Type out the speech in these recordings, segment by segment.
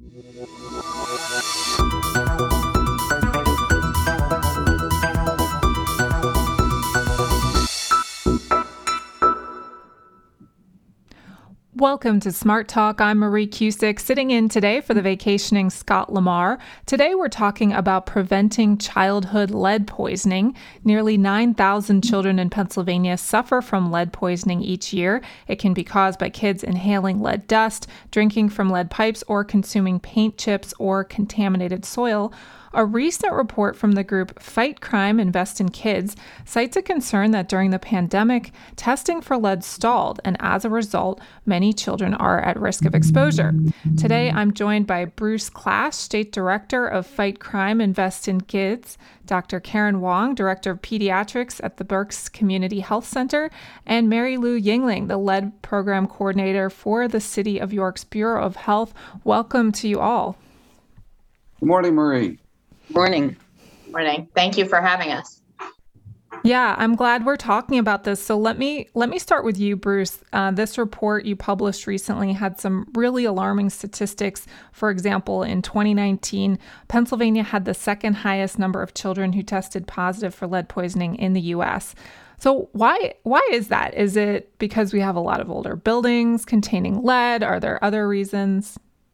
Welcome to Smart Talk. I'm Marie Cusick, sitting in today for the vacationing Scott Lamar. Today we're talking about preventing childhood lead poisoning. Nearly 9,000 children in Pennsylvania suffer from lead poisoning each year. It can be caused by kids inhaling lead dust, drinking from lead pipes, or consuming paint chips or contaminated soil. A recent report from the group Fight Crime, Invest in Kids cites a concern that during the pandemic, testing for lead stalled, and as a result, many children are at risk of exposure. Today, I'm joined by Bruce Klasch, State Director of Fight Crime, Invest in Kids, Dr. Karen Wong, Director of Pediatrics at the Berks Community Health Center, and Mary Lou Yingling, the Lead Program Coordinator for the City of York's Bureau of Health. Welcome to you all. Good morning, Marie. Morning. Morning. Thank you for having us. Yeah, I'm glad we're talking about this. So let me start with you, Bruce. This report you published recently had some really alarming statistics. For example, in 2019, Pennsylvania had the second highest number of children who tested positive for lead poisoning in the U.S. So why is that? Is it because we have a lot of older buildings containing lead? Are there other reasons?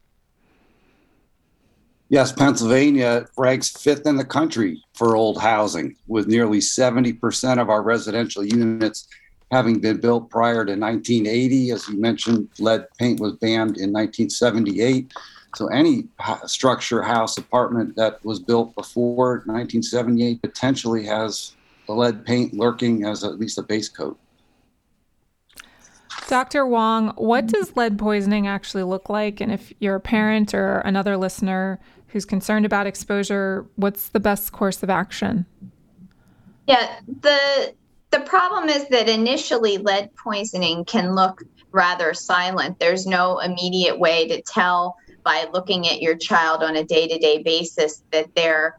Yes, Pennsylvania ranks fifth in the country for old housing, with nearly 70% of our residential units having been built prior to 1980. As you mentioned, lead paint was banned in 1978. So any structure, house, apartment that was built before 1978 potentially has the lead paint lurking as at least a base coat. Dr. Wong, what does lead poisoning actually look like? And if you're a parent or another listener who's concerned about exposure, what's the best course of action? Yeah, the problem is that initially lead poisoning can look rather silent. There's no immediate way to tell by looking at your child on a day-to-day basis that they're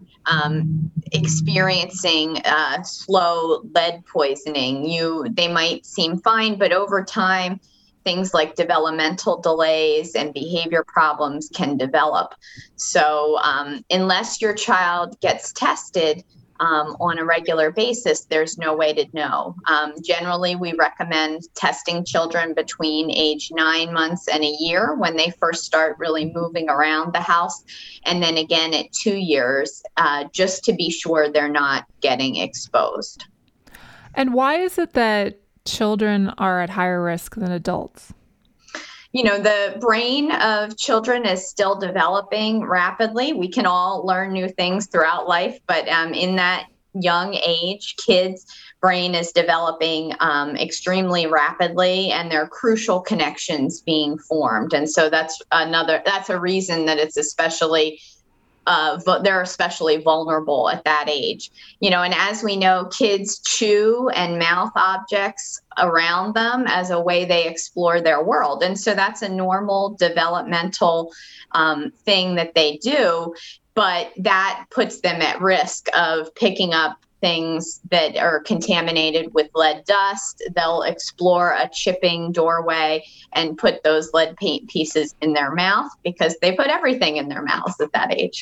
experiencing slow lead poisoning. They might seem fine, but over time, things like developmental delays and behavior problems can develop. So unless your child gets tested on a regular basis, there's no way to know. Generally, we recommend testing children between age 9 months and a year when they first start really moving around the house. And then again at 2 years, just to be sure they're not getting exposed. And why is it that children are at higher risk than adults? You know, the brain of children is still developing rapidly. We can all learn new things throughout life, but in that young age, kids' brain is developing extremely rapidly, and there are crucial connections being formed. And so that's a reason that it's especially they're especially vulnerable at that age. You know, and as we know, kids chew and mouth objects around them as a way they explore their world. And so that's a normal developmental thing that they do, but that puts them at risk of picking up things that are contaminated with lead dust. They'll explore a chipping doorway and put those lead paint pieces in their mouth because they put everything in their mouths at that age.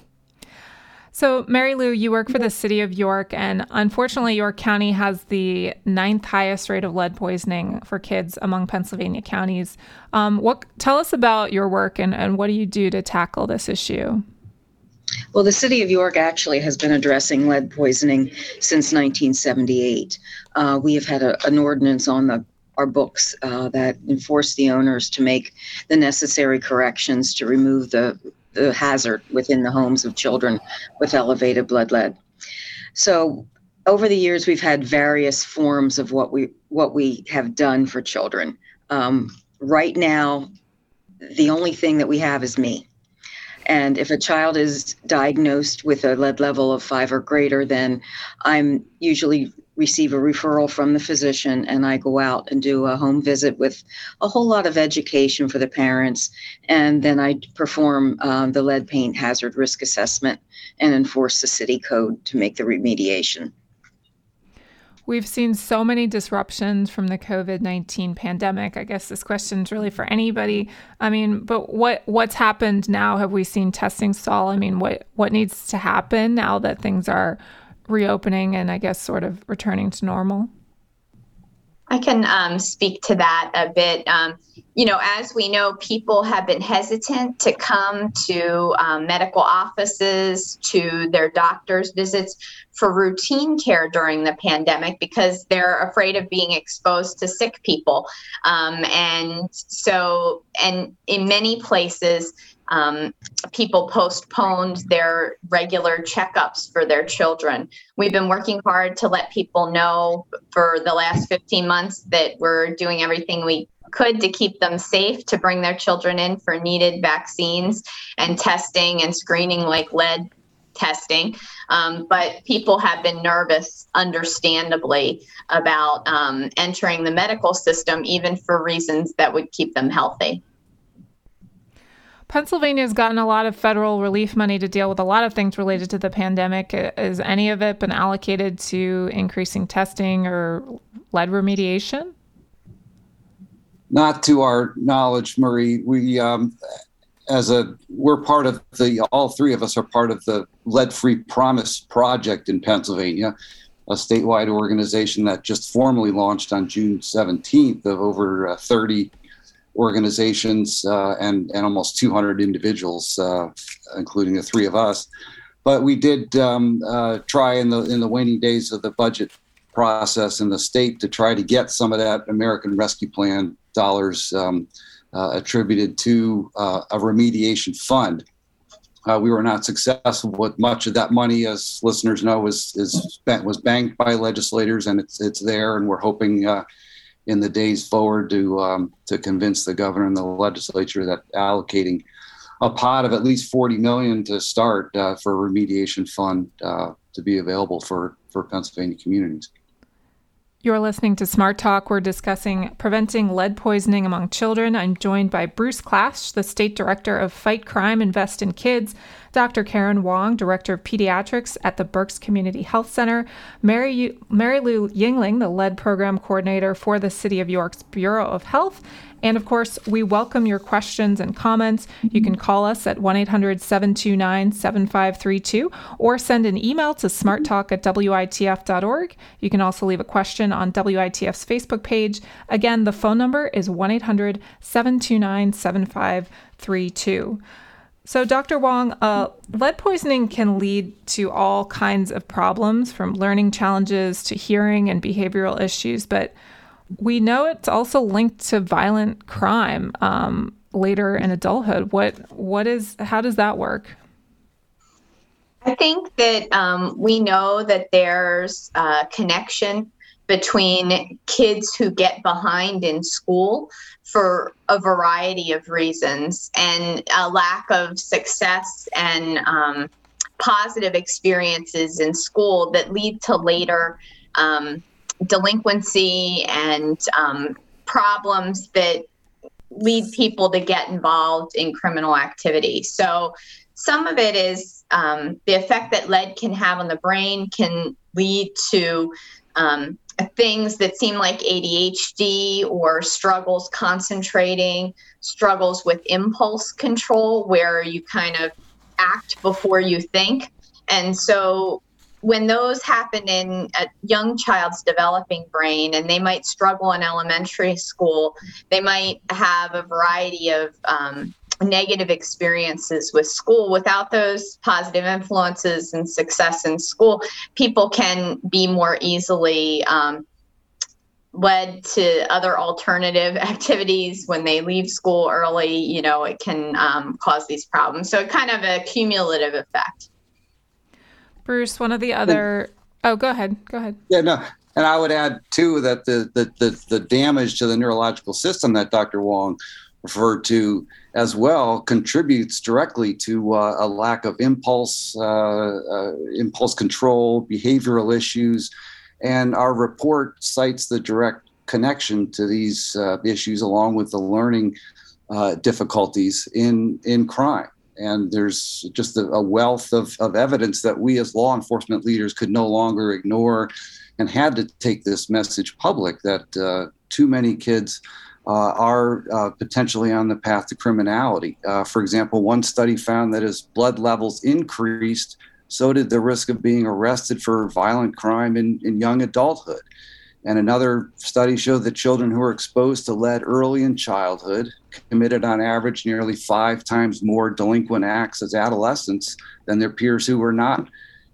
So, Mary Lou, you work for the City of York, and unfortunately, York County has the 9th highest rate of lead poisoning for kids among Pennsylvania counties. Tell us about your work and what do you do to tackle this issue? Well, the City of York actually has been addressing lead poisoning since 1978. We have had an ordinance on our books that enforce the owners to make the necessary corrections to remove the hazard within the homes of children with elevated blood lead. So over the years, we've had various forms of what we have done for children. Right now, the only thing that we have is me. And if a child is diagnosed with a lead level of 5 or greater, then I'm usually receive a referral from the physician, and I go out and do a home visit with a whole lot of education for the parents. And then I perform the lead paint hazard risk assessment and enforce the city code to make the remediation. We've seen so many disruptions from the COVID-19 pandemic. I guess this question is really for anybody. I mean, but what's happened now? Have we seen testing stall? I mean, what needs to happen now that things are reopening and I guess sort of returning to normal? I can speak to that a bit. As we know, people have been hesitant to come to medical offices, to their doctor's visits for routine care during the pandemic because they're afraid of being exposed to sick people. And in many places, people postponed their regular checkups for their children. We've been working hard to let people know for the last 15 months that we're doing everything we could to keep them safe, to bring their children in for needed vaccines and testing and screening like lead testing. But people have been nervous, understandably, about entering the medical system, even for reasons that would keep them healthy. Pennsylvania's gotten a lot of federal relief money to deal with a lot of things related to the pandemic. Has any of it been allocated to increasing testing or lead remediation? Not to our knowledge, Marie. We're part of all three of us are part of the Lead-Free Promise Project in Pennsylvania, a statewide organization that just formally launched on June 17th of over 30 organizations and almost 200 individuals, including the three of us. But we did try in the waning days of the budget process in the state to try to get some of that American Rescue Plan dollars attributed to a remediation fund. We were not successful with much of that money, as listeners know, was banked by legislators, and it's there, and we're hoping in the days forward to convince the governor and the legislature that allocating a pot of at least $40 million to start for a remediation fund to be available for Pennsylvania communities. You're listening to Smart Talk. We're discussing preventing lead poisoning among children. I'm joined by Bruce Klasch, the State Director of Fight Crime, Invest in Kids, Dr. Karen Wong, Director of Pediatrics at the Berks Community Health Center, Mary Lou Yingling, the Lead Program Coordinator for the City of York's Bureau of Health. And of course, we welcome your questions and comments. You can call us at 1-800-729-7532 or send an email to smarttalk@witf.org. You can also leave a question on WITF's Facebook page. Again, the phone number is 1-800-729-7532. So, Dr. Wong, lead poisoning can lead to all kinds of problems, from learning challenges to hearing and behavioral issues, but we know it's also linked to violent crime later in adulthood. How does that work? I think that we know that there's a connection between kids who get behind in school for a variety of reasons, and a lack of success and positive experiences in school that lead to later delinquency and problems that lead people to get involved in criminal activity. So some of it is the effect that lead can have on the brain can lead to things that seem like ADHD or struggles concentrating, struggles with impulse control, where you kind of act before you think. And so when those happen in a young child's developing brain, and they might struggle in elementary school, they might have a variety of negative experiences with school. Without those positive influences and success in school, people can be more easily led to other alternative activities when they leave school early. It can cause these problems. So kind of a cumulative effect. Bruce, one of the other... Oh, go ahead. Yeah, no. And I would add, too, that the damage to the neurological system that Dr. Wong referred to as well contributes directly to a lack of impulse control, behavioral issues. And our report cites the direct connection to these issues, along with the learning difficulties in crime. And there's just a wealth of evidence that we as law enforcement leaders could no longer ignore and had to take this message public that too many kids are potentially on the path to criminality. For example, one study found that as blood levels increased, so did the risk of being arrested for violent crime in young adulthood. And another study showed that children who were exposed to lead early in childhood committed on average nearly 5 times more delinquent acts as adolescents than their peers who were not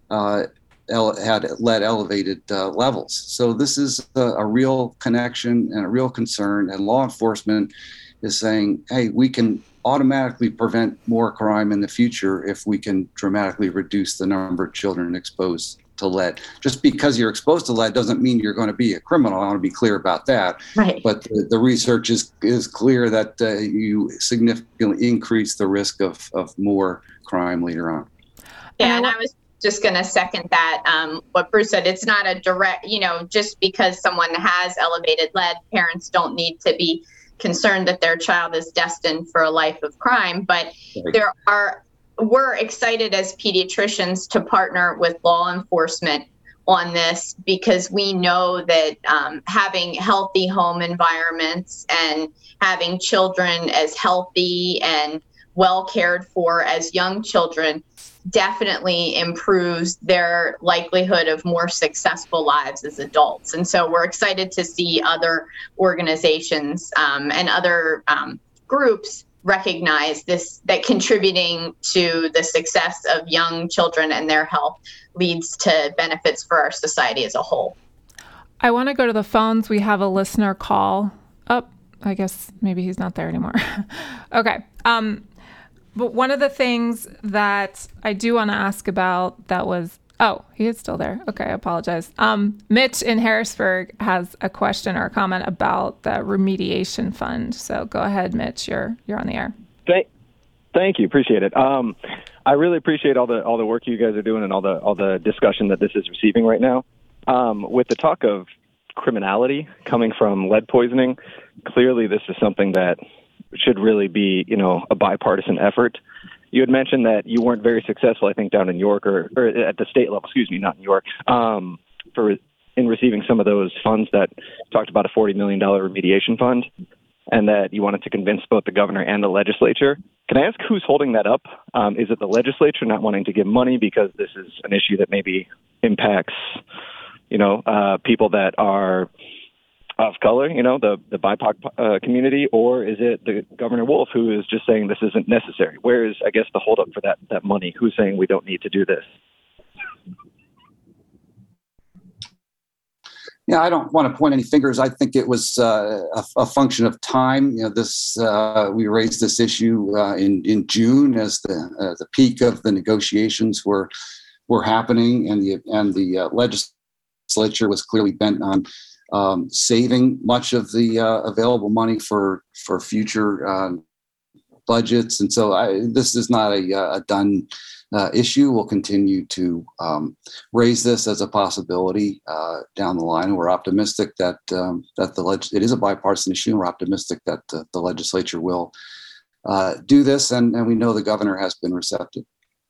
had lead elevated levels. So this is a real connection and a real concern. And law enforcement is saying, hey, we can automatically prevent more crime in the future if we can dramatically reduce the number of children exposed to lead. Just because you're exposed to lead doesn't mean you're going to be a criminal. I want to be clear about that. Right. But the research is clear that you significantly increase the risk of more crime later on. Yeah, and I was just going to second that. What Bruce said, it's not a direct, just because someone has elevated lead, parents don't need to be concerned that their child is destined for a life of crime. But Right. We're excited as pediatricians to partner with law enforcement on this, because we know that having healthy home environments and having children as healthy and well cared for as young children definitely improves their likelihood of more successful lives as adults. And so we're excited to see other organizations and other groups recognize this, that contributing to the success of young children and their health leads to benefits for our society as a whole. I want to go to the phones. We have a listener call up. I guess maybe he's not there anymore. Okay. But one of the things that I do want to ask about he is still there. Okay, I apologize. Mitch in Harrisburg has a question or a comment about the remediation fund. So go ahead, Mitch. You're on the air. Thank you. Appreciate it. I really appreciate all the work you guys are doing and all the discussion that this is receiving right now. With the talk of criminality coming from lead poisoning, clearly this is something that should really be, a bipartisan effort. You had mentioned that you weren't very successful, I think, down in York or at the state level, not in York, in receiving some of those funds that talked about a $40 million remediation fund, and that you wanted to convince both the governor and the legislature. Can I ask who's holding that up? Is it the legislature not wanting to give money because this is an issue that maybe impacts, people that are of color, the BIPOC community, or is it the Governor Wolf who is just saying this isn't necessary? Where is, I guess, the holdup for that money? Who's saying we don't need to do this? Yeah, I don't want to point any fingers. I think it was a function of time. We raised this issue in June as the peak of the negotiations were happening, and the legislature was clearly bent on saving much of the available money for future budgets. And so this is not a done issue. We'll continue to raise this as a possibility down the line. We're optimistic that it is a bipartisan issue. We're optimistic that the legislature will do this, and we know the governor has been receptive.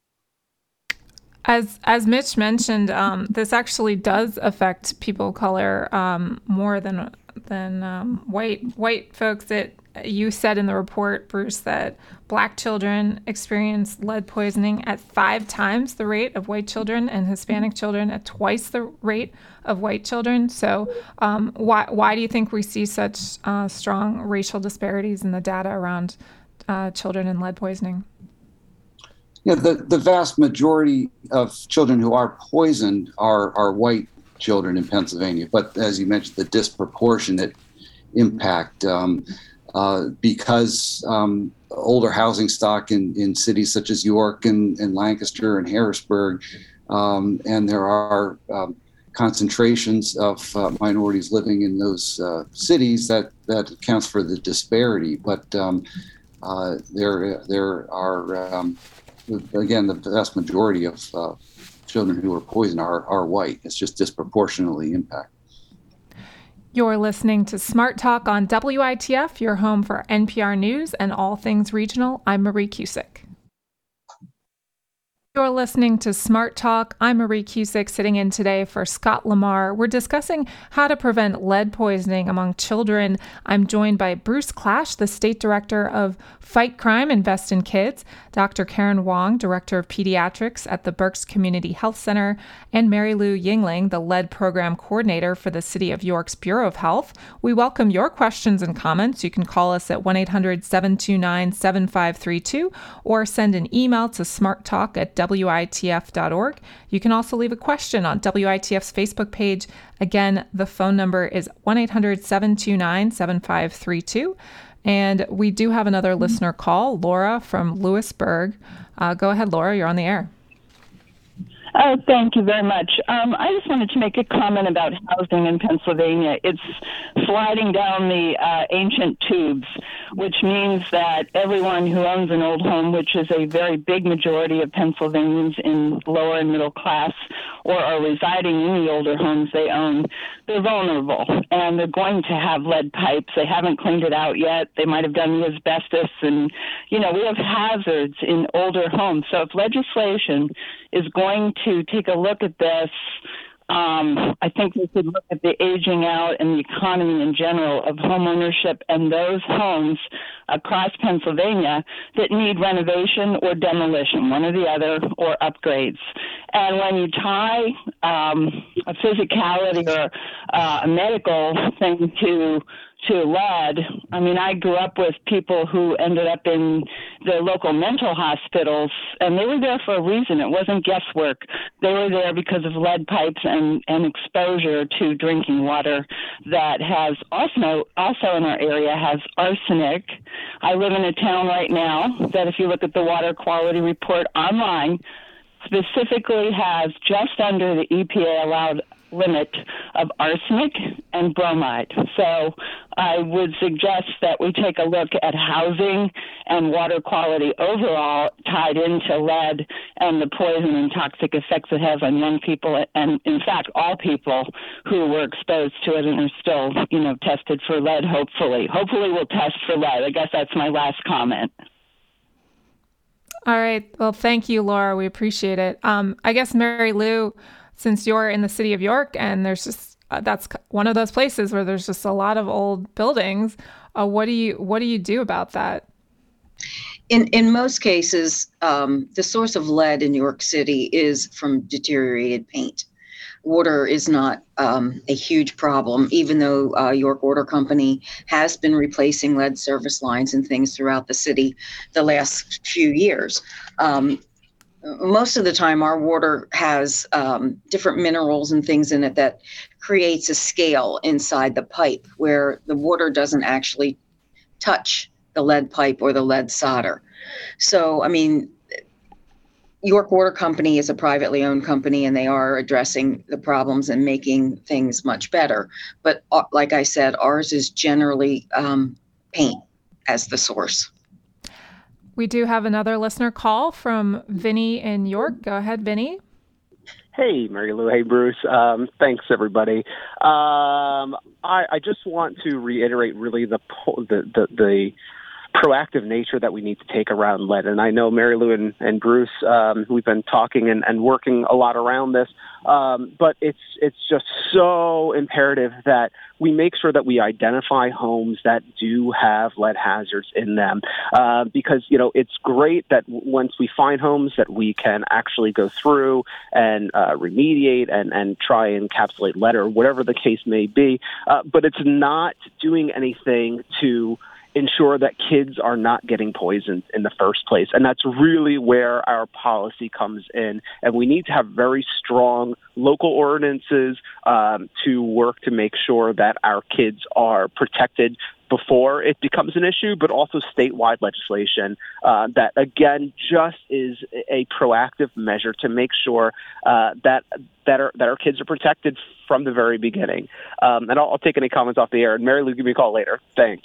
As Mitch mentioned, this actually does affect people of color more than white folks. You said in the report, Bruce, that Black children experience lead poisoning at 5 times the rate of white children, and Hispanic children at twice the rate of white children. So why do you think we see such strong racial disparities in the data around children and lead poisoning? Yeah, the vast majority of children who are poisoned are white children in Pennsylvania. But as you mentioned, the disproportionate impact because older housing stock in cities such as York and Lancaster and Harrisburg, and there are concentrations of minorities living in those cities that accounts for the disparity. But there are again, the vast majority of children who are poisoned are white. It's just disproportionately impacted. You're listening to Smart Talk on WITF, your home for NPR News and all things regional. I'm Marie Cusick. You're listening to Smart Talk. I'm Marie Cusick, sitting in today for Scott Lamar. We're discussing how to prevent lead poisoning among children. I'm joined by Bruce Klash, the State Director of Fight Crime, Invest in Kids, Dr. Karen Wong, Director of Pediatrics at the Berks Community Health Center, and Mary Lou Yingling, the Lead Program Coordinator for the City of York's Bureau of Health. We welcome your questions and comments. You can call us at 1-800-729-7532 or send an email to smarttalk@witf.org. You can also leave a question on WITF's Facebook page. Again, the phone number is 1-800-729-7532. And we do have another listener call, Laura from Lewisburg. Go ahead, Laura, you're on the air. Oh, thank you very much. I just wanted to make a comment about housing in Pennsylvania. It's sliding down the ancient tubes, which means that everyone who owns an old home, which is a very big majority of Pennsylvanians in lower and middle class, or are residing in the older homes they own, they're vulnerable, and they're going to have lead pipes. They haven't cleaned it out yet. They might have done the asbestos, and, we have hazards in older homes. So if legislation is going to take a look at this, I think we should look at the aging out and the economy in general of home ownership and those homes across Pennsylvania that need renovation or demolition, one or the other, or upgrades. And when you tie a physicality or a medical thing to lead, I grew up with people who ended up in the local mental hospitals, and they were there for a reason. It wasn't guesswork. They were there because of lead pipes and exposure to drinking water that has also in our area has arsenic. I live in a town right now that, if you look at the water quality report online, specifically has just under the EPA allowed limit of arsenic and bromide. So I would suggest that we take a look at housing and water quality overall tied into lead and the poison and toxic effects it has on young people, and in fact all people who were exposed to it and are still, tested for lead. Hopefully we'll test for lead. I guess that's my last comment. All right. Well, thank you, Laura. We appreciate it. I guess, Mary Lou, since you're in the city of York and there's just that's one of those places where there's just a lot of old buildings, what do you do about that? In most cases, the source of lead in York City is from deteriorated paint. Water is not a huge problem, even though York Water Company has been replacing lead service lines and things throughout the city the last few years. Most of the time, our water has different minerals and things in it that creates a scale inside the pipe where the water doesn't actually touch the lead pipe or the lead solder. So, York Water Company is a privately owned company, and they are addressing the problems and making things much better. But like I said, ours is generally paint as the source. We do have another listener call from Vinny in York. Go ahead, Vinny. Hey, Mary Lou. Hey, Bruce. Thanks, everybody. I just want to reiterate really the proactive nature that we need to take around lead. And I know Mary Lou and Bruce, we've been talking and working a lot around this, but it's just so imperative that we make sure that we identify homes that do have lead hazards in them, because, it's great that once we find homes that we can actually go through and remediate and try and encapsulate lead or whatever the case may be, but it's not doing anything to ensure that kids are not getting poisoned in the first place. And that's really where our policy comes in. And we need to have very strong local ordinances to work to make sure that our kids are protected before it becomes an issue, but also statewide legislation that, again, just is a proactive measure to make sure that our kids are protected from the very beginning. And I'll take any comments off the air. And Mary Lou, give me a call later. Thanks.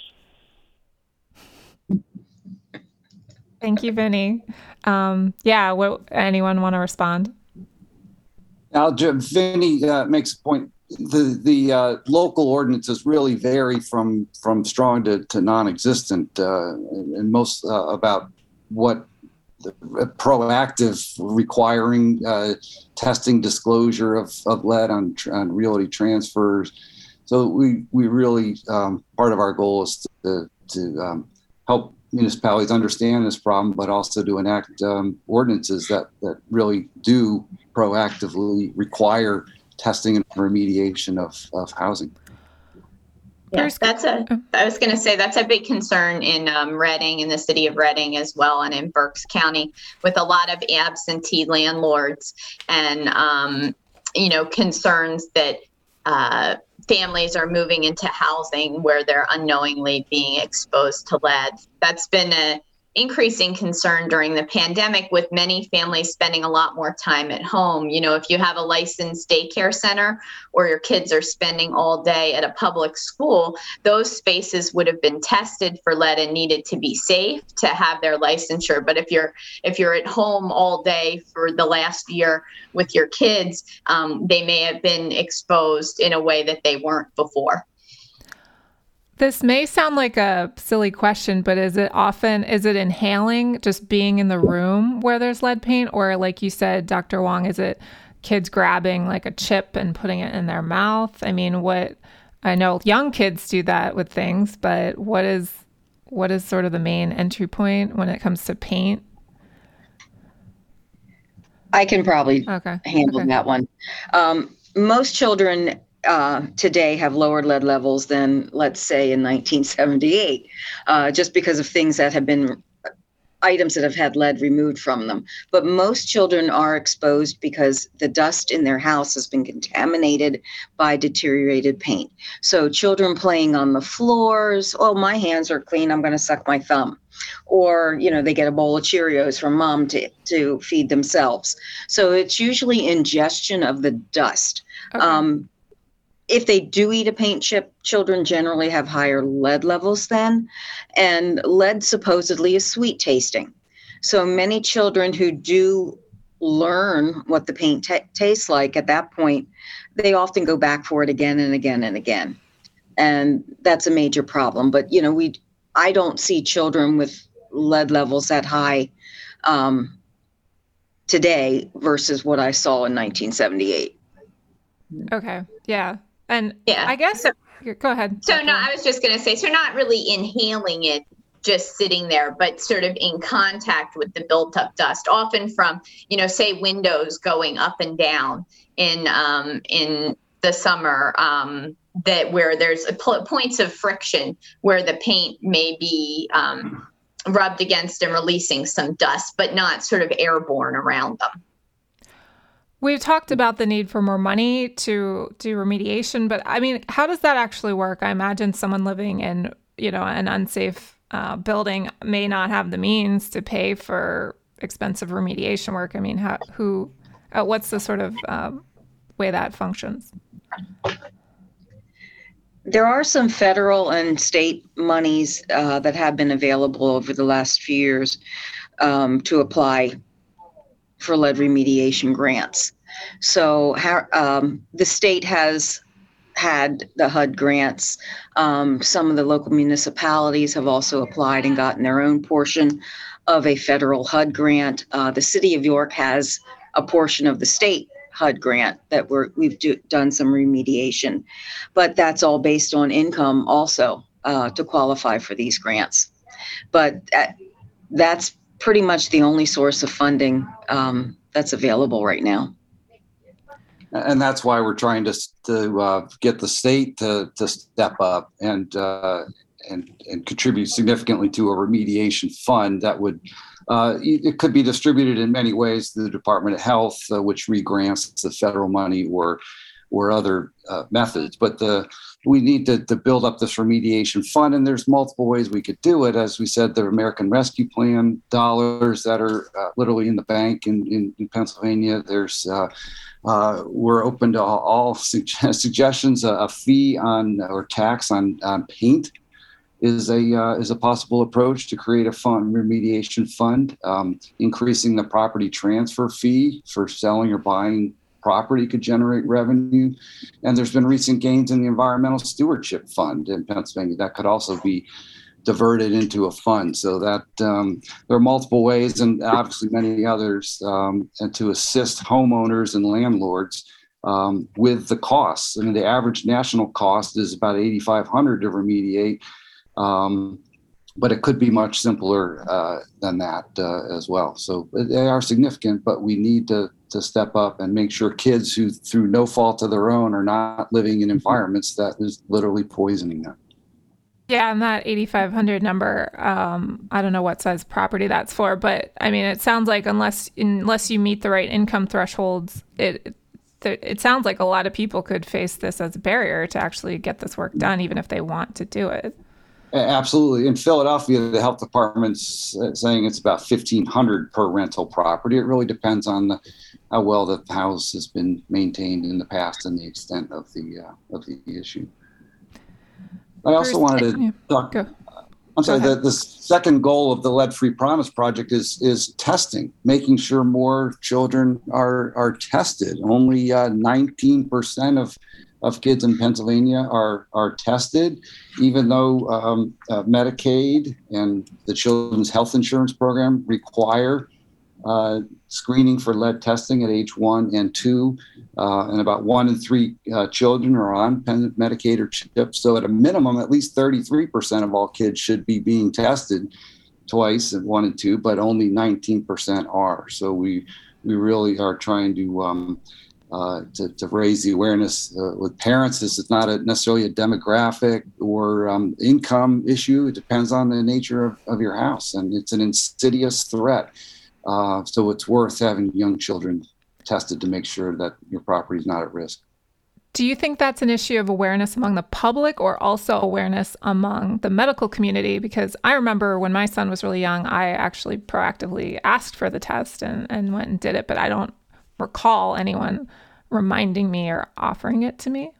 Thank you, Vinny. Anyone want to respond? Now, Vinny makes a point. The local ordinances really vary from strong to non-existent, and most about what proactive requiring testing disclosure of lead on realty transfers. So we really, part of our goal is to help municipalities understand this problem, but also to enact ordinances that really do proactively require testing and remediation of housing. Yeah, I was going to say that's a big concern in Reading, in the city of Reading as well, and in Berks County, with a lot of absentee landlords and, concerns that families are moving into housing where they're unknowingly being exposed to lead. That's been an increasing concern during the pandemic, with many families spending a lot more time at home. If you have a licensed daycare center or your kids are spending all day at a public school, those spaces would have been tested for lead and needed to be safe to have their licensure. But if you're at home all day for the last year with your kids, they may have been exposed in a way that they weren't before. This may sound like a silly question, but is it inhaling, just being in the room where there's lead paint? Or like you said, Dr. Wong, is it kids grabbing like a chip and putting it in their mouth? I mean, I know young kids do that with things, but what is sort of the main entry point when it comes to paint? I can probably handle that one. Most children today have lower lead levels than, let's say, in 1978, just because of things that have been items that have had lead removed from them. But most children are exposed because the dust in their house has been contaminated by deteriorated paint. So children playing on the floors, oh, my hands are clean, I'm going to suck my thumb. Or, they get a bowl of Cheerios from mom to feed themselves. So it's usually ingestion of the dust. Okay. If they do eat a paint chip, children generally have higher lead levels then, and lead supposedly is sweet tasting. So many children who do learn what the paint tastes like at that point, they often go back for it again and again and again. And that's a major problem. But, I don't see children with lead levels that high today versus what I saw in 1978. Okay. Yeah. And yeah, I guess, go ahead. So no, I was just going to say, so not really inhaling it, just sitting there, but sort of in contact with the built up dust, often from, say windows going up and down in the summer, that where there's points of friction where the paint may be rubbed against and releasing some dust, but not sort of airborne around them. We've talked about the need for more money to do remediation, but I mean, how does that actually work? I imagine someone living in, an unsafe building may not have the means to pay for expensive remediation work. I mean, what's the sort of way that functions? There are some federal and state monies that have been available over the last few years to apply for lead remediation grants. So the state has had the HUD grants. Some of the local municipalities have also applied and gotten their own portion of a federal HUD grant. The city of York has a portion of the state HUD grant that we've done some remediation, but that's all based on income also to qualify for these grants. But that's pretty much the only source of funding that's available right now. And that's why we're trying to get the state to step up and contribute significantly to a remediation fund that would. It could be distributed in many ways to the Department of Health, which regrants the federal money or other methods. But we need to build up this remediation fund, and there's multiple ways we could do it. As we said, the American Rescue Plan dollars that are literally in the bank in Pennsylvania. There's we're open to all suggestions. A fee on or tax on paint is a possible approach to create a remediation fund. Increasing the property transfer fee for selling or buying property could generate revenue. And there's been recent gains in the Environmental Stewardship Fund in Pennsylvania that could also be diverted into a fund. So that there are multiple ways, and obviously many others, and to assist homeowners and landlords with the costs. I mean, the average national cost is about $8,500 to remediate, but it could be much simpler than that as well. So they are significant, but we need to step up and make sure kids who, through no fault of their own, are not living in environments that is literally poisoning them. Yeah, and that 8,500 number, I don't know what size property that's for, but I mean, it sounds like unless you meet the right income thresholds, it sounds like a lot of people could face this as a barrier to actually get this work done, even if they want to do it. Absolutely. In Philadelphia, the health department's saying it's about $1,500 per rental property. It really depends on how well the house has been maintained in the past and the extent of the issue. I also wanted to talk. I'm sorry. The second goal of the Lead-Free Promise Project is testing, making sure more children are tested. Only 19% of kids in Pennsylvania are tested, even though Medicaid and the Children's Health Insurance Program require screening for lead testing at age 1 and 2, and about 1 in 3 children are on Medicaid or CHIP. So at a minimum, at least 33% of all kids should be being tested twice at 1 and 2, but only 19% are. So we really are trying to raise the awareness with parents. This is not necessarily a demographic or income issue. It depends on the nature of your house, and it's an insidious threat. So it's worth having young children tested to make sure that your property is not at risk. Do you think that's an issue of awareness among the public or also awareness among the medical community? Because I remember when my son was really young, I actually proactively asked for the test and went and did it, but I don't recall anyone reminding me or offering it to me.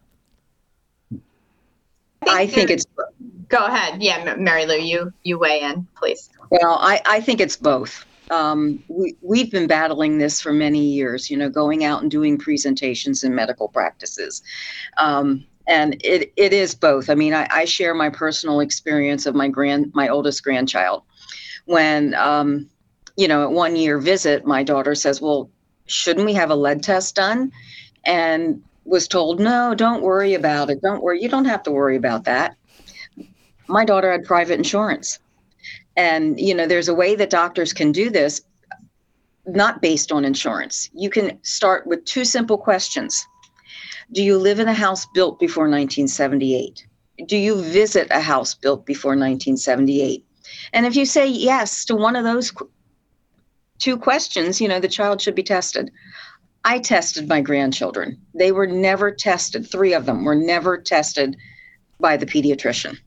I think it's... Go ahead. Yeah, Mary Lou, you weigh in, please. Well, I think it's both. We've been battling this for many years, going out and doing presentations in medical practices. And it is both. I mean, I share my personal experience of my oldest grandchild. When, at 1 year visit, my daughter says, well, shouldn't we have a lead test done? And was told, no, don't worry about it. Don't worry. You don't have to worry about that. My daughter had private insurance. And, there's a way that doctors can do this, not based on insurance. You can start with 2 simple questions. Do you live in a house built before 1978? Do you visit a house built before 1978? And if you say yes to one of those 2 questions, the child should be tested. I tested my grandchildren. They were never tested. 3 of them were never tested by the pediatrician.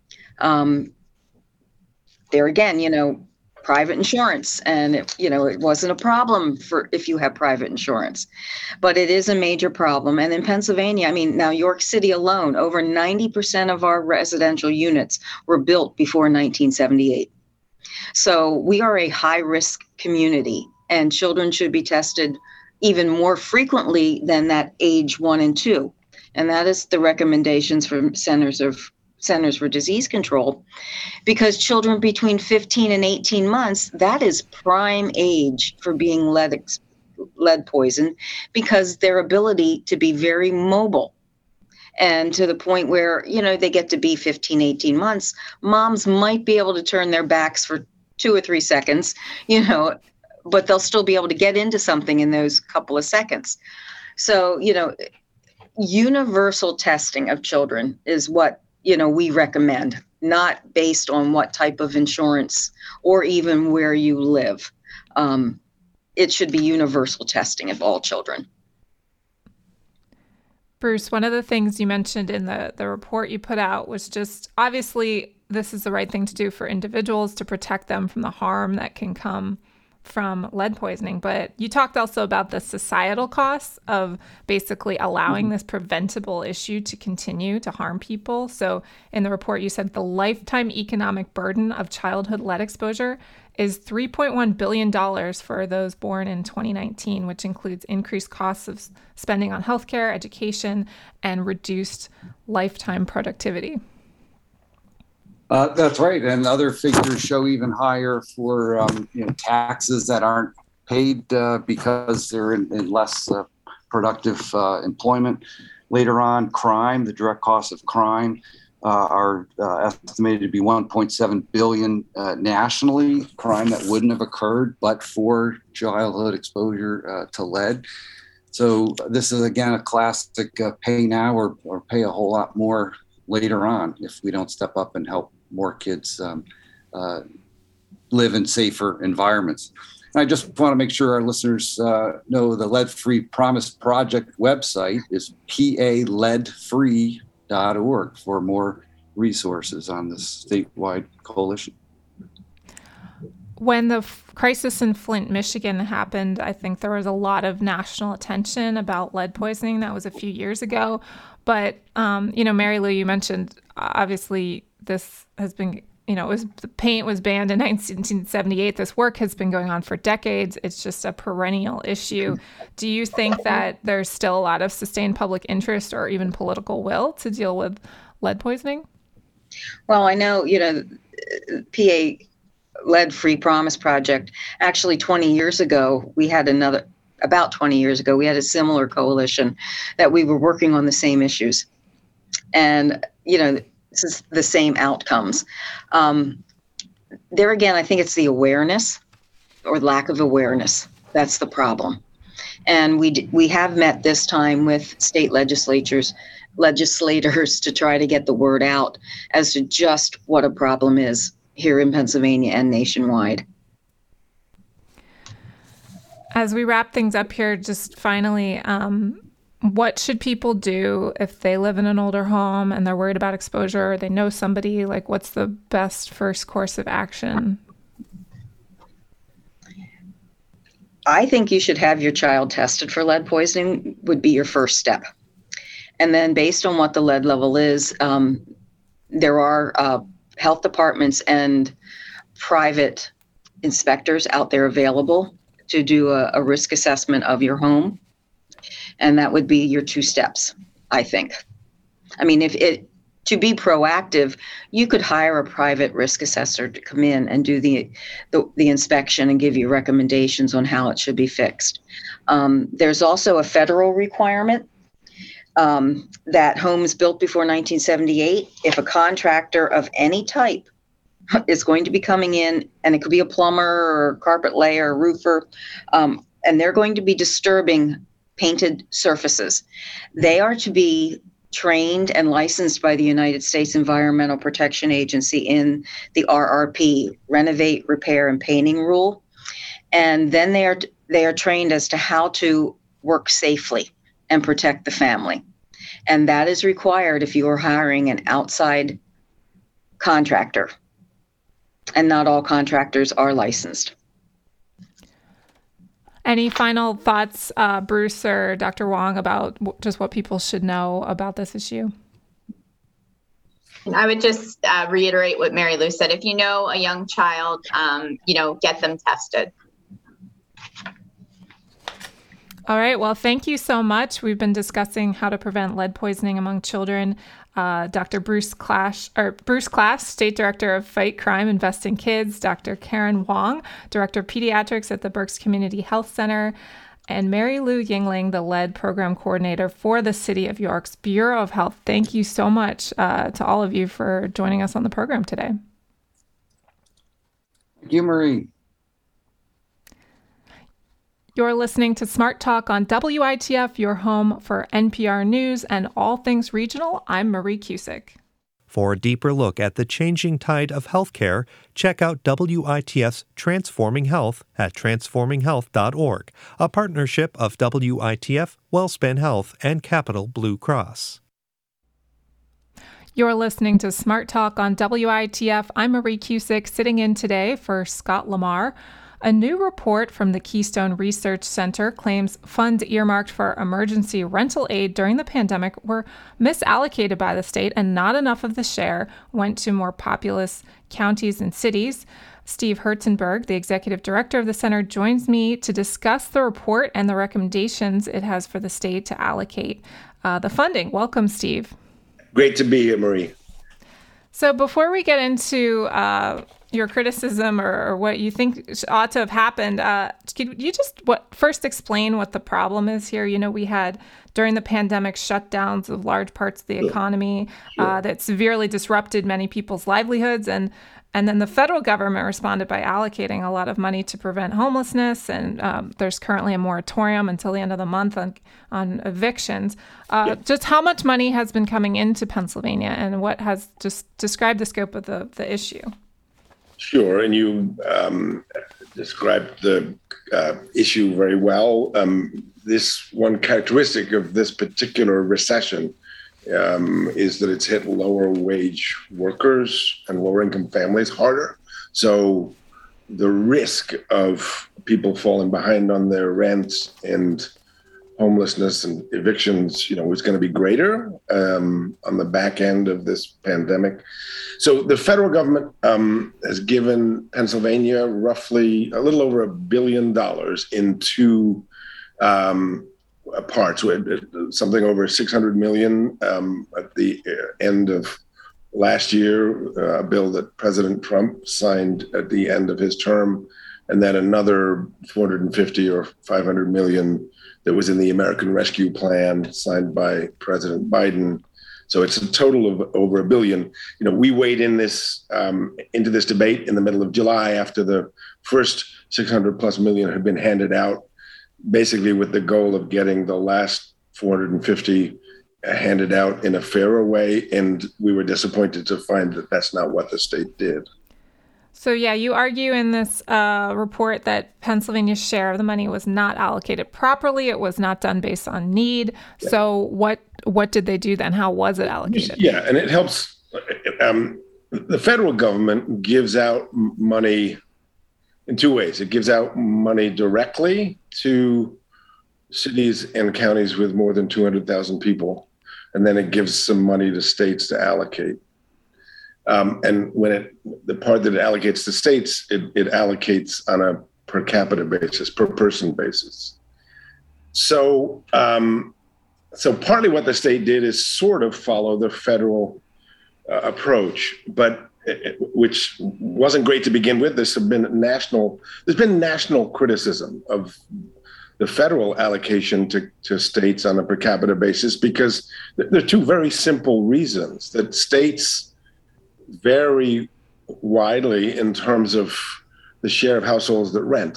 There again, private insurance, and it wasn't a problem for if you have private insurance, but it is a major problem. And in Pennsylvania, I mean, now York City alone, over 90% of our residential units were built before 1978. So we are a high risk community, and children should be tested even more frequently than that age 1 and 2. And that is the recommendations from Centers for Disease Control, because children between 15 and 18 months, that is prime age for being lead poisoned, because their ability to be very mobile, and to the point where, they get to be 15, 18 months, moms might be able to turn their backs for 2 or 3 seconds, but they'll still be able to get into something in those couple of seconds. So, universal testing of children is what we recommend, not based on what type of insurance or even where you live. It should be universal testing of all children. Bruce, one of the things you mentioned in the report you put out was just, obviously, this is the right thing to do for individuals to protect them from the harm that can come from lead poisoning, but you talked also about the societal costs of basically allowing this preventable issue to continue to harm people. So in the report, you said the lifetime economic burden of childhood lead exposure is $3.1 billion for those born in 2019, which includes increased costs of spending on healthcare, education, and reduced lifetime productivity. That's right. And other figures show even higher for taxes that aren't paid because they're in less productive employment. Later on, crime, the direct costs of crime are estimated to be $1.7 billion nationally, crime that wouldn't have occurred but for childhood exposure to lead. So this is, again, a classic pay now or pay a whole lot more later on if we don't step up and help more kids live in safer environments. And I just want to make sure our listeners know the Lead Free Promise Project website is paleadfree.org for more resources on this statewide coalition. When the crisis in Flint, Michigan happened, I think there was a lot of national attention about lead poisoning. That was a few years ago. But, Mary Lou, you mentioned, obviously, this has been, the paint was banned in 1978. This work has been going on for decades. It's just a perennial issue. Do you think that there's still a lot of sustained public interest or even political will to deal with lead poisoning? Well, I know, PA Lead Free Promise Project, actually 20 years ago, we had a similar coalition that we were working on the same issues. And, this is the same outcomes. There again, I think it's the awareness or lack of awareness. That's the problem. And we have met this time with state legislators to try to get the word out as to just what a problem is here in Pennsylvania and nationwide. As we wrap things up here, just finally, what should people do if they live in an older home and they're worried about exposure, or they know somebody? Like, what's the best first course of action? I think you should have your child tested for lead poisoning would be your first step. And then based on what the lead level is, there are health departments and private inspectors out there available to do a risk assessment of your home. And that would be your two steps, I think. I mean, to be proactive, you could hire a private risk assessor to come in and do the inspection and give you recommendations on how it should be fixed. There's also a federal requirement that homes built before 1978, if a contractor of any type is going to be coming in, and it could be a plumber or carpet layer, or roofer, and they're going to be disturbing painted surfaces, they are to be trained and licensed by the United States Environmental Protection Agency in the RRP, Renovate, Repair, and Painting Rule. And then they are trained as to how to work safely and protect the family. And that is required if you are hiring an outside contractor. And not all contractors are licensed. Any final thoughts, Bruce or Dr. Wong, about just what people should know about this issue? I would just reiterate what Mary Lou said. If you know a young child, get them tested. All right. Well, thank you so much. We've been discussing how to prevent lead poisoning among children. Dr. Bruce Class, State Director of Fight Crime, Invest in Kids, Dr. Karen Wong, Director of Pediatrics at the Berks Community Health Center, and Mary Lou Yingling, the lead program coordinator for the City of York's Bureau of Health. Thank you so much to all of you for joining us on the program today. Thank you, Marie. You're listening to Smart Talk on WITF, your home for NPR News and all things regional. I'm Marie Cusick. For a deeper look at the changing tide of healthcare, check out WITF's Transforming Health at transforminghealth.org, a partnership of WITF, WellSpan Health, and Capital Blue Cross. You're listening to Smart Talk on WITF. I'm Marie Cusick, sitting in today for Scott Lamar. A new report from the Keystone Research Center claims funds earmarked for emergency rental aid during the pandemic were misallocated by the state, and not enough of the share went to more populous counties and cities. Steve Herzenberg, the executive director of the center, joins me to discuss the report and the recommendations it has for the state to allocate the funding. Welcome, Steve. Great to be here, Marie. So before we get into your criticism or what you think ought to have happened, could you just first explain what the problem is here? You know, we had during the pandemic shutdowns of large parts of the economy that severely disrupted many people's livelihoods, and then the federal government responded by allocating a lot of money to prevent homelessness. And there's currently a moratorium until the end of the month on evictions. Just how much money has been coming into Pennsylvania, and what has just described the scope of the issue? Sure, and you described the issue very well. This one characteristic of this particular recession is that it's hit lower wage workers and lower income families harder. So the risk of people falling behind on their rents and homelessness and evictions, was going to be greater on the back end of this pandemic. So the federal government has given Pennsylvania roughly a little over $1 billion in two parts, something over $600 million at the end of last year, a bill that President Trump signed at the end of his term, and then another 450 or 500 million that was in the American Rescue Plan signed by President Biden. So it's a total of over $1 billion. We weighed in into this debate in the middle of July after the first 600 plus million had been handed out, basically with the goal of getting the last 450 handed out in a fairer way. And we were disappointed to find that that's not what the state did. So, you argue in this report that Pennsylvania's share of the money was not allocated properly. It was not done based on need. Yeah. So what did they do then? How was it allocated? Yeah, and it helps. The federal government gives out money in two ways. It gives out money directly to cities and counties with more than 200,000 people, and then it gives some money to states to allocate. And when the part that it allocates to states, it allocates on a per capita basis, per person basis. So, so partly what the state did is sort of follow the federal approach, but which wasn't great to begin with. There's been national criticism of the federal allocation to states on a per capita basis, because there are two very simple reasons that states vary widely in terms of the share of households that rent.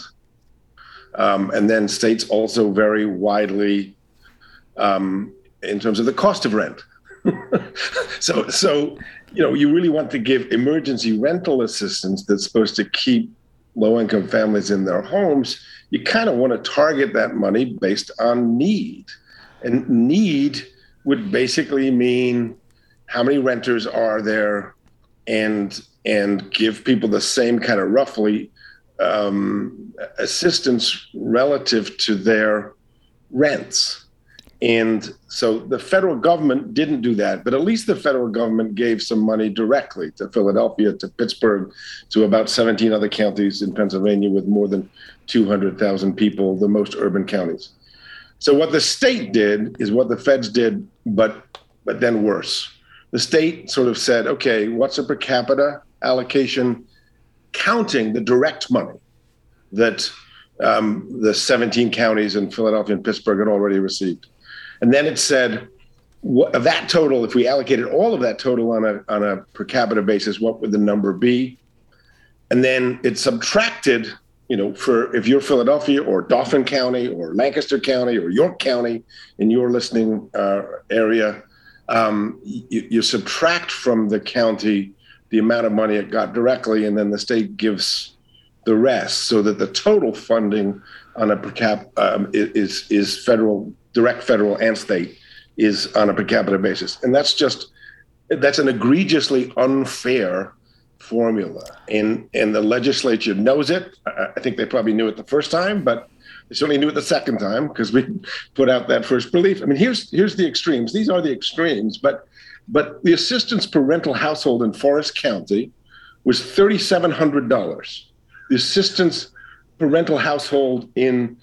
And then states also vary widely in terms of the cost of rent. So you really want to give emergency rental assistance that's supposed to keep low-income families in their homes. You kind of want to target that money based on need. And need would basically mean how many renters are there, and give people the same kind of roughly assistance relative to their rents. And so the federal government didn't do that, but at least the federal government gave some money directly to Philadelphia, to Pittsburgh, to about 17 other counties in Pennsylvania with more than 200,000 people, the most urban counties. So what the state did is what the feds did, but then worse. The state sort of said, okay, what's a per capita allocation counting the direct money that the 17 counties in Philadelphia and Pittsburgh had already received? And then it said, of that total, if we allocated all of that total on a per capita basis, what would the number be? And then it subtracted, for if you're Philadelphia or Dauphin County or Lancaster County or York County in your listening area, you subtract from the county the amount of money it got directly, and then the state gives the rest, so that the total funding on a per cap is federal, direct federal and state, is on a per capita basis. And that's an egregiously unfair formula. And the legislature knows it. I think they probably knew it the first time, but they certainly knew it the second time, because we put out that first relief. I mean, here's the extremes. These are the extremes, but the assistance per rental household in Forest County was $3,700. The assistance per rental household in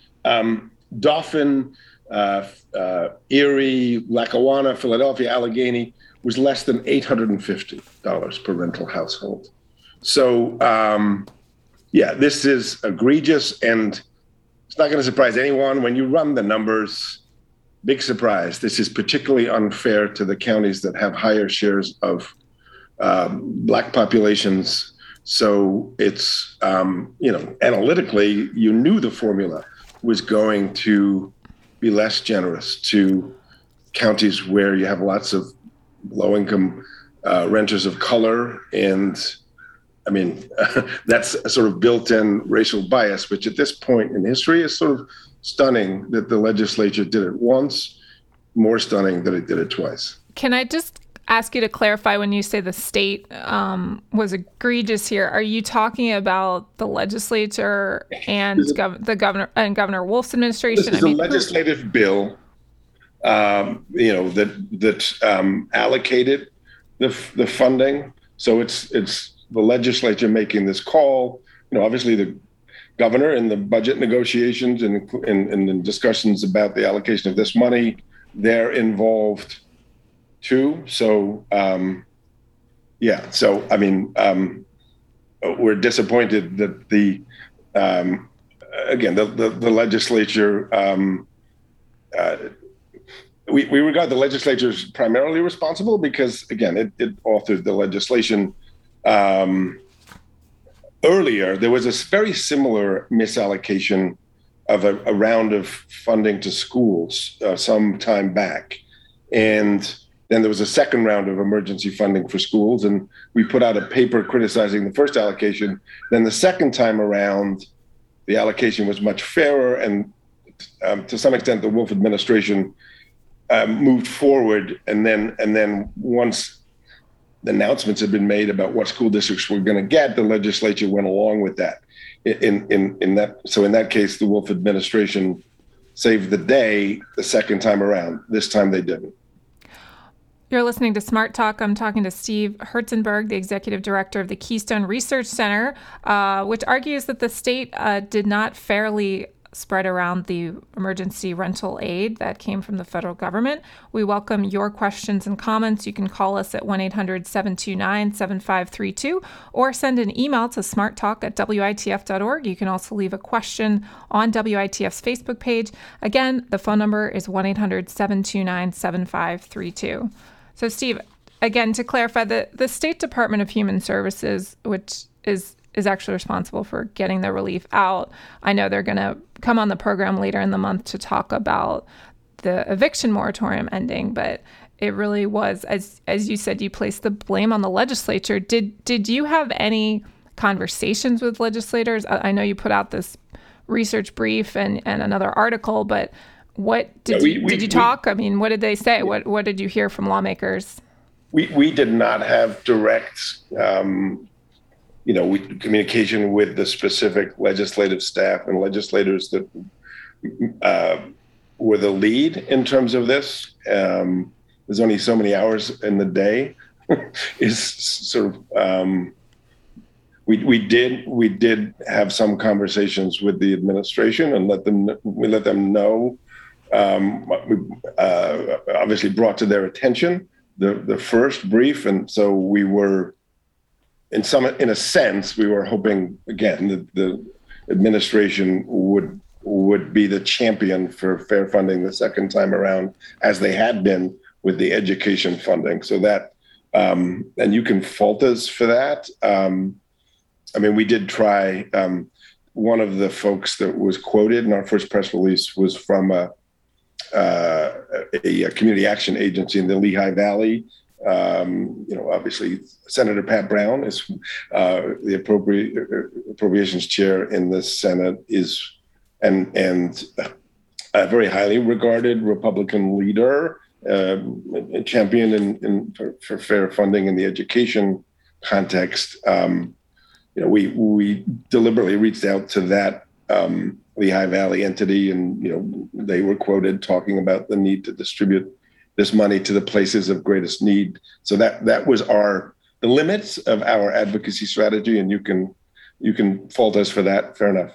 Dauphin, Erie, Lackawanna, Philadelphia, Allegheny was less than $850 per rental household. So, this is egregious, and it's not going to surprise anyone when you run the numbers. Big surprise. This is particularly unfair to the counties that have higher shares of Black populations. So it's, analytically, you knew the formula was going to be less generous to counties where you have lots of low-income renters of color. And I mean, that's a sort of built-in racial bias, which at this point in history is sort of stunning that the legislature did it once, more stunning that it did it twice. Can I just ask you to clarify when you say the state was egregious here? Are you talking about the legislature and the governor and Governor Wolf's administration? This is a legislative bill, that allocated the funding. So it's the legislature making this call. Obviously the governor in the budget negotiations and in discussions about the allocation of this money, they're involved too. So, we're disappointed that the legislature, we regard the legislature as primarily responsible because, again, it authored the legislation. Earlier, there was a very similar misallocation of a round of funding to schools some time back. And then there was a second round of emergency funding for schools. And we put out a paper criticizing the first allocation. Then the second time around, the allocation was much fairer. And to some extent, the Wolf administration moved forward. And then once the announcements had been made about what school districts were going to get, the legislature went along with that. In that case, the Wolf administration saved the day the second time around. This time they didn't. You're listening to Smart Talk. I'm talking to Steve Herzenberg, the executive director of the Keystone Research Center, which argues that the state did not fairly spread around the emergency rental aid that came from the federal government. We welcome your questions and comments. You can call us at 1-800-729-7532 or send an email to smarttalk@witf.org. You can also leave a question on WITF's Facebook page. Again, the phone number is 1-800-729-7532. So, Steve, again, to clarify, the State Department of Human Services, which is actually responsible for getting the relief out. I know they're going to come on the program later in the month to talk about the eviction moratorium ending, but it really was, as you said, you placed the blame on the legislature. Did you have any conversations with legislators? I know you put out this research brief and another article, but what did you talk? I mean, what did they say? What did you hear from lawmakers? We did not have direct communication with the specific legislative staff and legislators that were the lead in terms of this. There's only so many hours in the day. Is sort of we did have some conversations with the administration and let them know. We obviously brought to their attention the first brief, and so we were. In a sense, we were hoping again that the administration would be the champion for fair funding the second time around, as they had been with the education funding. So that, and you can fault us for that. We did try. One of the folks that was quoted in our first press release was from a community action agency in the Lehigh Valley. Obviously Senator Pat Brown is the appropriations chair in the Senate, and a very highly regarded Republican leader, a champion for fair funding in the education context. We deliberately reached out to that Lehigh Valley entity, and they were quoted talking about the need to distribute this money to the places of greatest need. So that was the limits of our advocacy strategy, and you can fault us for that. Fair enough.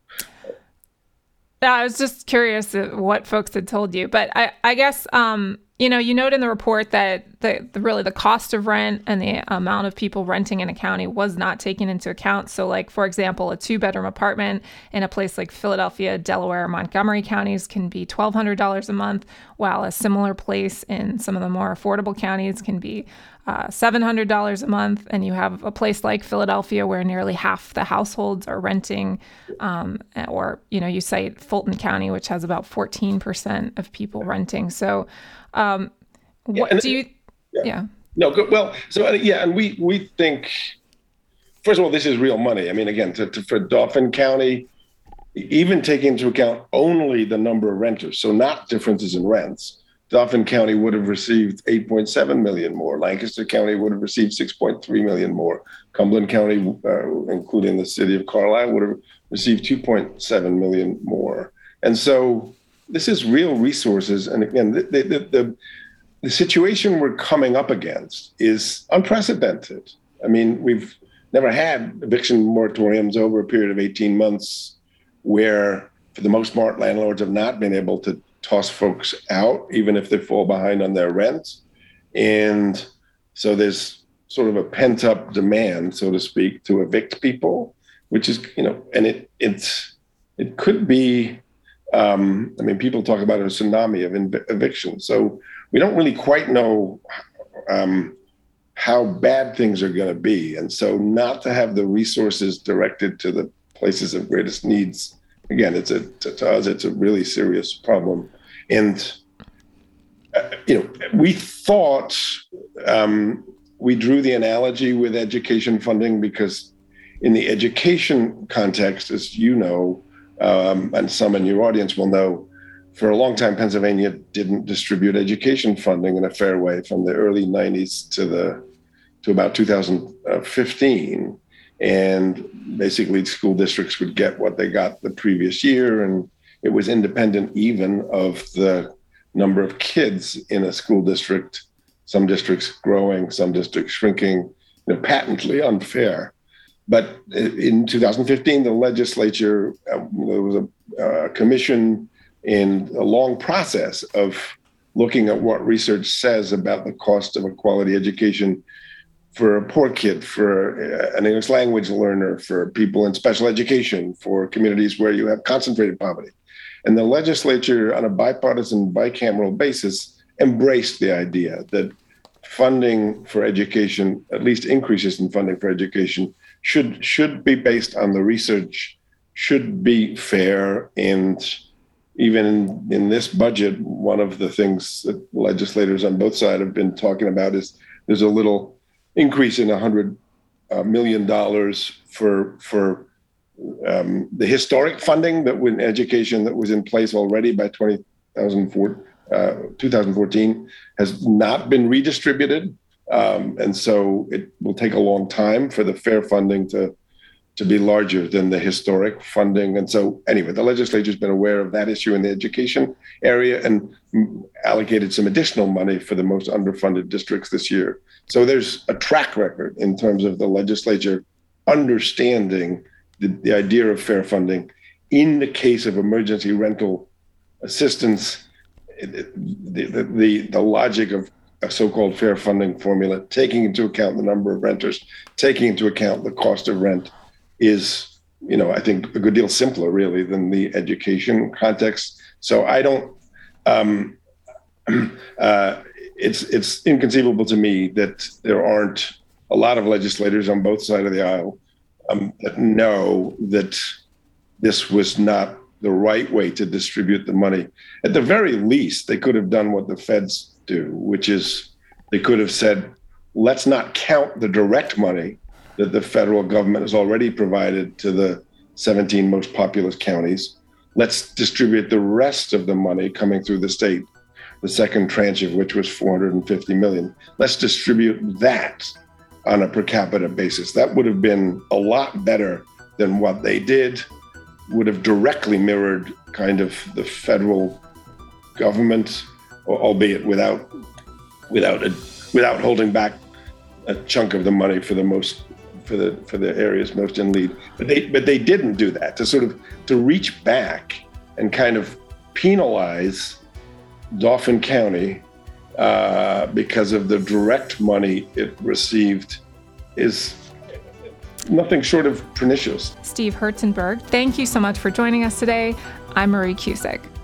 Yeah, I was just curious what folks had told you, but I guess You note in the report that the cost of rent and the amount of people renting in a county was not taken into account. So like, for example, a 2-bedroom apartment in a place like Philadelphia, Delaware, Montgomery counties can be $1,200 a month, while a similar place in some of the more affordable counties can be $700 a month. And you have a place like Philadelphia where nearly half the households are renting, or, you cite Fulton County, which has about 14% of people renting. So what do you, yeah. No, good. Well, so and we think, first of all, this is real money. I mean, again, for Dauphin County, even taking into account only the number of renters, so not differences in rents, Dauphin County would have received $8.7 million more. Lancaster County would have received $6.3 million more. Cumberland County, including the city of Carlisle, would have received $2.7 million more. And so this is real resources. And again, the situation we're coming up against is unprecedented. I mean, we've never had eviction moratoriums over a period of 18 months where, for the most part, landlords have not been able to toss folks out, even if they fall behind on their rent. And so there's sort of a pent-up demand, so to speak, to evict people, which is, and it could be, people talk about a tsunami of eviction. So we don't really quite know how bad things are going to be. And so not to have the resources directed to the places of greatest needs, again, to us, it's a really serious problem. And, we thought we drew the analogy with education funding because in the education context, as you know, and some in your audience will know, for a long time, Pennsylvania didn't distribute education funding in a fair way from the early 90s to about 2015. And basically school districts would get what they got the previous year. And it was independent even of the number of kids in a school district, some districts growing, some districts shrinking, patently unfair. But in 2015, the legislature, there was a commission and a long process of looking at what research says about the cost of a quality education for a poor kid, for an English language learner, for people in special education, for communities where you have concentrated poverty. And the legislature, on a bipartisan, bicameral basis, embraced the idea that funding for education, at least increases in funding for education, should be based on the research, should be fair. And even in this budget, one of the things that legislators on both sides have been talking about is there's a little increase in $100 million for the historic funding that in education that was in place already by 2014 has not been redistributed. And so it will take a long time for the fair funding to be larger than the historic funding. And so anyway, the legislature's been aware of that issue in the education area and allocated some additional money for the most underfunded districts this year. So there's a track record in terms of the legislature understanding the idea of fair funding. In the case of emergency rental assistance, the logic of a so-called fair funding formula, taking into account the number of renters, taking into account the cost of rent, is, I think a good deal simpler really than the education context. So I don't, it's inconceivable to me that there aren't a lot of legislators on both sides of the aisle that know that this was not the right way to distribute the money. At the very least, they could have done what the feds do, which is they could have said, let's not count the direct money that the federal government has already provided to the 17 most populous counties. Let's distribute the rest of the money coming through the state, the second tranche of which was $450 million. Let's distribute that on a per capita basis. That would have been a lot better than what they did, would have directly mirrored kind of the federal government, albeit without holding back a chunk of the money for the areas most in need. But they didn't do that, to reach back and kind of penalize Dauphin County because of the direct money it received is nothing short of pernicious. Steve Herzenberg, thank you so much for joining us today. I'm Marie Cusick.